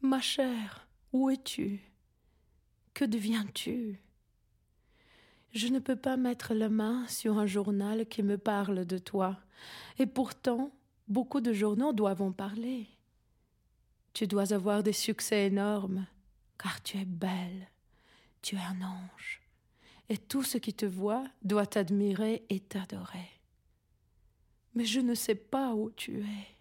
Ma chère, où es-tu? Que deviens-tu? Je ne peux pas mettre la main sur un journal qui me parle de toi, et pourtant, beaucoup de journaux doivent en parler. Tu dois avoir des succès énormes, car tu es belle, tu es un ange, et tout ce qui te voit doit t'admirer et t'adorer. Mais je ne sais pas où tu es.